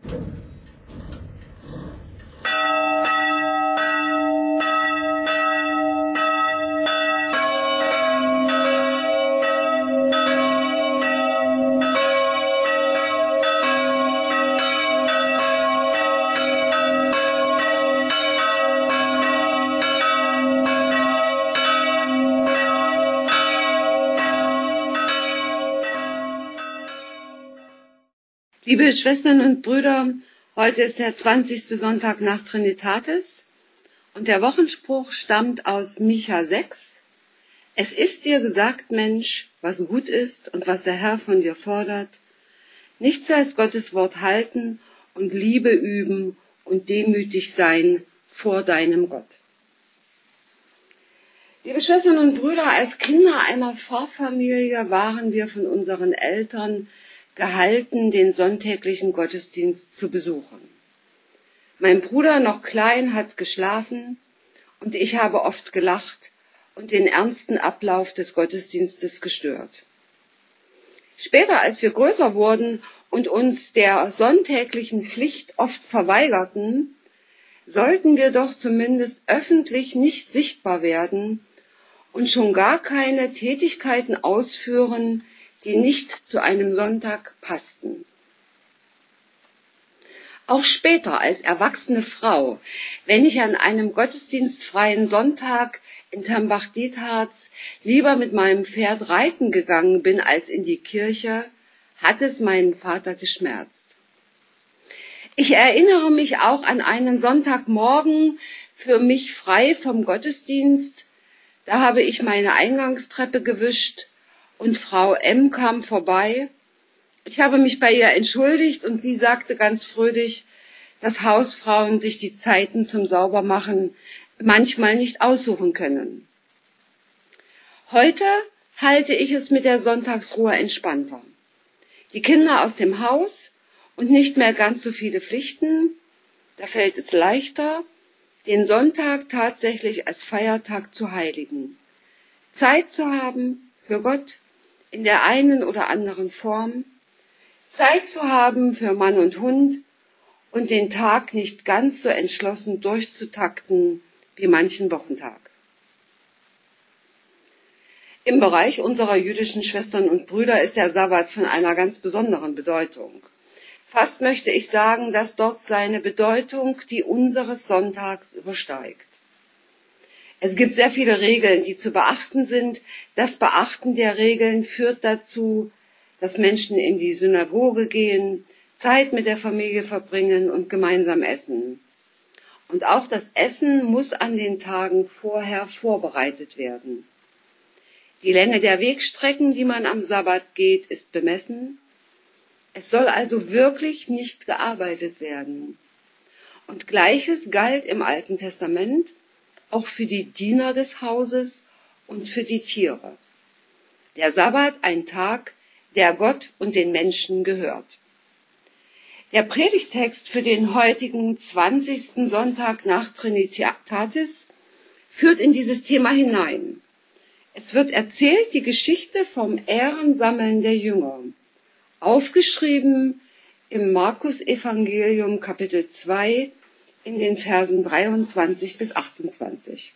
Liebe Schwestern und Brüder, heute ist der 20. Sonntag nach Trinitatis und der Wochenspruch stammt aus Micha 6. Es ist dir gesagt, Mensch, was gut ist und was der Herr von dir fordert. Nichts als Gottes Wort halten und Liebe üben und demütig sein vor deinem Gott. Liebe Schwestern und Brüder, als Kinder einer Pfarrfamilie waren wir von unseren Eltern gehalten, den sonntäglichen Gottesdienst zu besuchen. Mein Bruder, noch klein, hat geschlafen und ich habe oft gelacht und den ernsten Ablauf des Gottesdienstes gestört. Später, als wir größer wurden und uns der sonntäglichen Pflicht oft verweigerten, sollten wir doch zumindest öffentlich nicht sichtbar werden und schon gar keine Tätigkeiten ausführen, die nicht zu einem Sonntag passten. Auch später als erwachsene Frau, wenn ich an einem gottesdienstfreien Sonntag in Tambach-Dietharz lieber mit meinem Pferd reiten gegangen bin als in die Kirche, hat es meinen Vater geschmerzt. Ich erinnere mich auch an einen Sonntagmorgen für mich frei vom Gottesdienst. Da habe ich meine Eingangstreppe gewischt und Frau M. kam vorbei. Ich habe mich bei ihr entschuldigt und sie sagte ganz fröhlich, dass Hausfrauen sich die Zeiten zum Saubermachen manchmal nicht aussuchen können. Heute halte ich es mit der Sonntagsruhe entspannter. Die Kinder aus dem Haus und nicht mehr ganz so viele Pflichten, da fällt es leichter, den Sonntag tatsächlich als Feiertag zu heiligen. Zeit zu haben für Gott in der einen oder anderen Form, Zeit zu haben für Mann und Hund und den Tag nicht ganz so entschlossen durchzutakten wie manchen Wochentag. Im Bereich unserer jüdischen Schwestern und Brüder ist der Sabbat von einer ganz besonderen Bedeutung. Fast möchte ich sagen, dass dort seine Bedeutung die unseres Sonntags übersteigt. Es gibt sehr viele Regeln, die zu beachten sind. Das Beachten der Regeln führt dazu, dass Menschen in die Synagoge gehen, Zeit mit der Familie verbringen und gemeinsam essen. Und auch das Essen muss an den Tagen vorher vorbereitet werden. Die Länge der Wegstrecken, die man am Sabbat geht, ist bemessen. Es soll also wirklich nicht gearbeitet werden. Und Gleiches galt im Alten Testament auch für die Diener des Hauses und für die Tiere. Der Sabbat ein Tag, der Gott und den Menschen gehört. Der Predigtext für den heutigen 20. Sonntag nach Trinitatis führt in dieses Thema hinein. Es wird erzählt die Geschichte vom Ehrensammeln der Jünger, aufgeschrieben im Markus-Evangelium Kapitel 2 in den Versen 23 bis 28.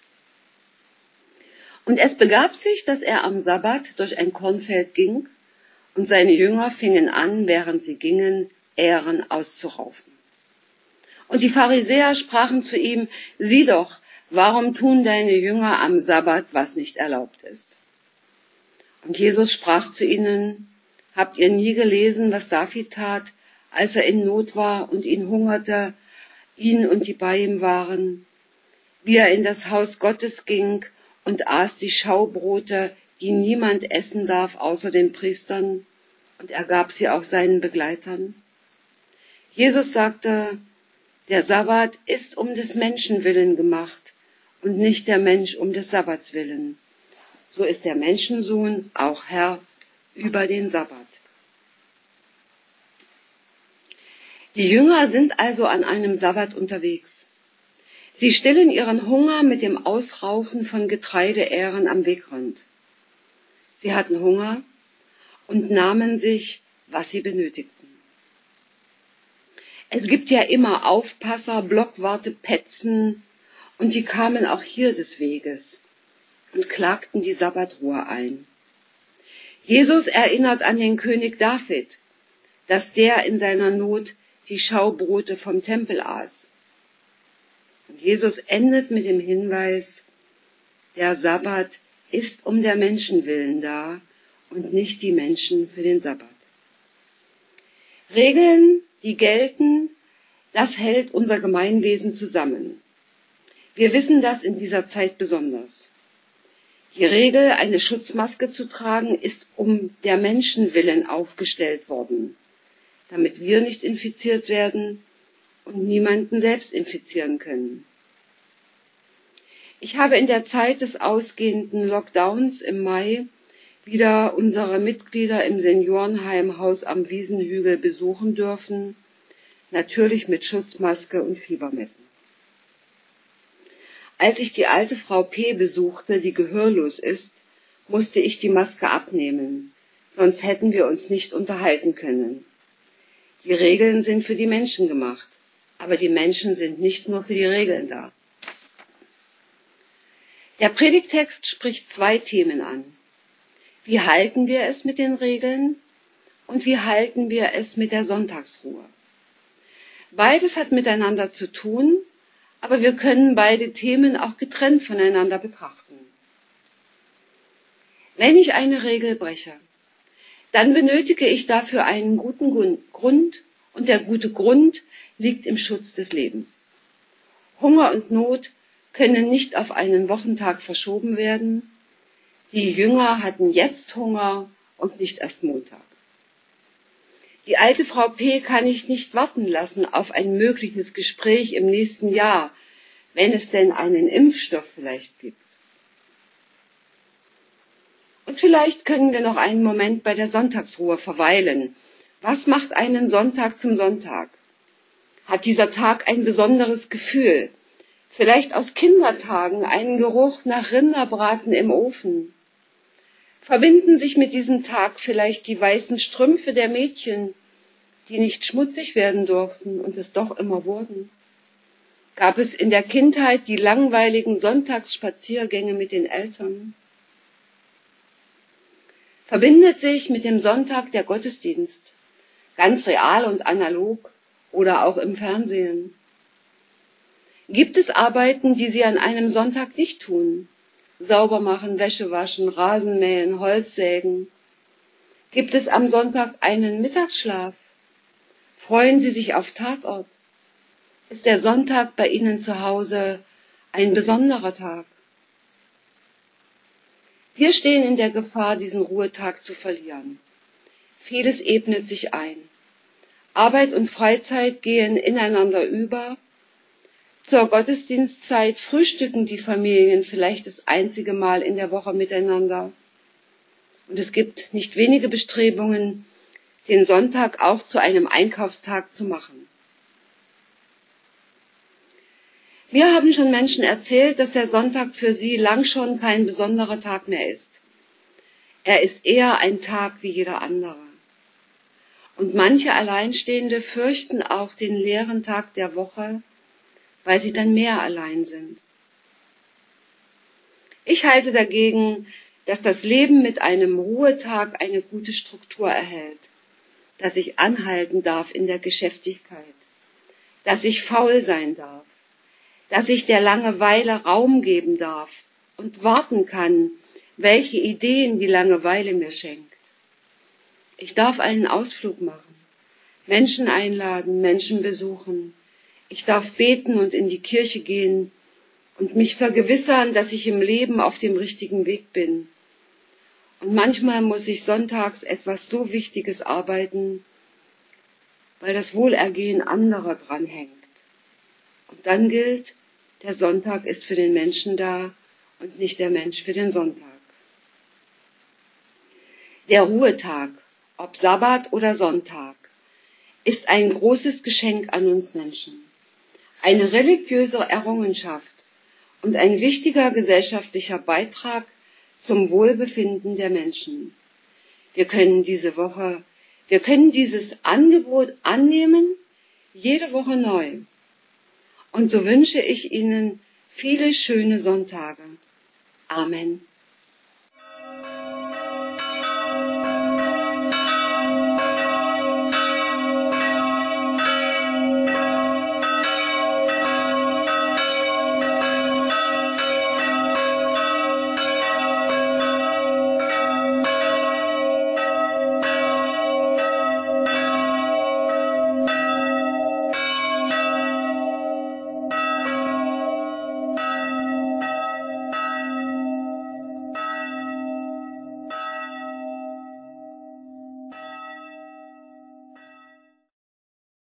Und es begab sich, dass er am Sabbat durch ein Kornfeld ging, und seine Jünger fingen an, während sie gingen, Ähren auszuraufen. Und die Pharisäer sprachen zu ihm, sieh doch, warum tun deine Jünger am Sabbat, was nicht erlaubt ist? Und Jesus sprach zu ihnen, habt ihr nie gelesen, was David tat, als er in Not war und ihn hungerte, ihn und die bei ihm waren, wie er in das Haus Gottes ging und aß die Schaubrote, die niemand essen darf außer den Priestern, und er gab sie auch seinen Begleitern. Jesus sagte, der Sabbat ist um des Menschen willen gemacht und nicht der Mensch um des Sabbats willen. So ist der Menschensohn auch Herr über den Sabbat. Die Jünger sind also an einem Sabbat unterwegs. Sie stillen ihren Hunger mit dem Ausraufen von Getreideähren am Wegrand. Sie hatten Hunger und nahmen sich, was sie benötigten. Es gibt ja immer Aufpasser, Blockwarte, Petzen, und die kamen auch hier des Weges und klagten die Sabbatruhe ein. Jesus erinnert an den König David, dass der in seiner Not die Schaubrote vom Tempel aß. Und Jesus endet mit dem Hinweis, der Sabbat ist um der Menschen willen da und nicht die Menschen für den Sabbat. Regeln, die gelten, das hält unser Gemeinwesen zusammen. Wir wissen das in dieser Zeit besonders. Die Regel, eine Schutzmaske zu tragen, ist um der Menschen willen aufgestellt worden, damit wir nicht infiziert werden und niemanden selbst infizieren können. Ich habe in der Zeit des ausgehenden Lockdowns im Mai wieder unsere Mitglieder im Seniorenheim Haus am Wiesenhügel besuchen dürfen, natürlich mit Schutzmaske und Fiebermessen. Als ich die alte Frau P. besuchte, die gehörlos ist, musste ich die Maske abnehmen, sonst hätten wir uns nicht unterhalten können. Die Regeln sind für die Menschen gemacht, aber die Menschen sind nicht nur für die Regeln da. Der Predigtext spricht zwei Themen an. Wie halten wir es mit den Regeln und wie halten wir es mit der Sonntagsruhe? Beides hat miteinander zu tun, aber wir können beide Themen auch getrennt voneinander betrachten. Wenn ich eine Regel breche, dann benötige ich dafür einen guten Grund, und der gute Grund liegt im Schutz des Lebens. Hunger und Not können nicht auf einen Wochentag verschoben werden. Die Jünger hatten jetzt Hunger und nicht erst Montag. Die alte Frau P. kann ich nicht warten lassen auf ein mögliches Gespräch im nächsten Jahr, wenn es denn einen Impfstoff vielleicht gibt. Und vielleicht können wir noch einen Moment bei der Sonntagsruhe verweilen. Was macht einen Sonntag zum Sonntag? Hat dieser Tag ein besonderes Gefühl? Vielleicht aus Kindertagen einen Geruch nach Rinderbraten im Ofen? Verbinden sich mit diesem Tag vielleicht die weißen Strümpfe der Mädchen, die nicht schmutzig werden durften und es doch immer wurden? Gab es in der Kindheit die langweiligen Sonntagsspaziergänge mit den Eltern? Verbindet sich mit dem Sonntag der Gottesdienst, ganz real und analog oder auch im Fernsehen? Gibt es Arbeiten, die Sie an einem Sonntag nicht tun? Sauber machen, Wäsche waschen, Rasen mähen, Holz sägen? Gibt es am Sonntag einen Mittagsschlaf? Freuen Sie sich auf Tatort? Ist der Sonntag bei Ihnen zu Hause ein besonderer Tag? Wir stehen in der Gefahr, diesen Ruhetag zu verlieren. Vieles ebnet sich ein. Arbeit und Freizeit gehen ineinander über. Zur Gottesdienstzeit frühstücken die Familien vielleicht das einzige Mal in der Woche miteinander. Und es gibt nicht wenige Bestrebungen, den Sonntag auch zu einem Einkaufstag zu machen. Mir haben schon Menschen erzählt, dass der Sonntag für sie lang schon kein besonderer Tag mehr ist. Er ist eher ein Tag wie jeder andere. Und manche Alleinstehende fürchten auch den leeren Tag der Woche, weil sie dann mehr allein sind. Ich halte dagegen, dass das Leben mit einem Ruhetag eine gute Struktur erhält, dass ich anhalten darf in der Geschäftigkeit, dass ich faul sein darf, dass ich der Langeweile Raum geben darf und warten kann, welche Ideen die Langeweile mir schenkt. Ich darf einen Ausflug machen, Menschen einladen, Menschen besuchen. Ich darf beten und in die Kirche gehen und mich vergewissern, dass ich im Leben auf dem richtigen Weg bin. Und manchmal muss ich sonntags etwas so Wichtiges arbeiten, weil das Wohlergehen anderer dranhängt. Und dann gilt, der Sonntag ist für den Menschen da und nicht der Mensch für den Sonntag. Der Ruhetag, ob Sabbat oder Sonntag, ist ein großes Geschenk an uns Menschen, eine religiöse Errungenschaft und ein wichtiger gesellschaftlicher Beitrag zum Wohlbefinden der Menschen. Wir können dieses Angebot annehmen, jede Woche neu. Und so wünsche ich Ihnen viele schöne Sonntage. Amen.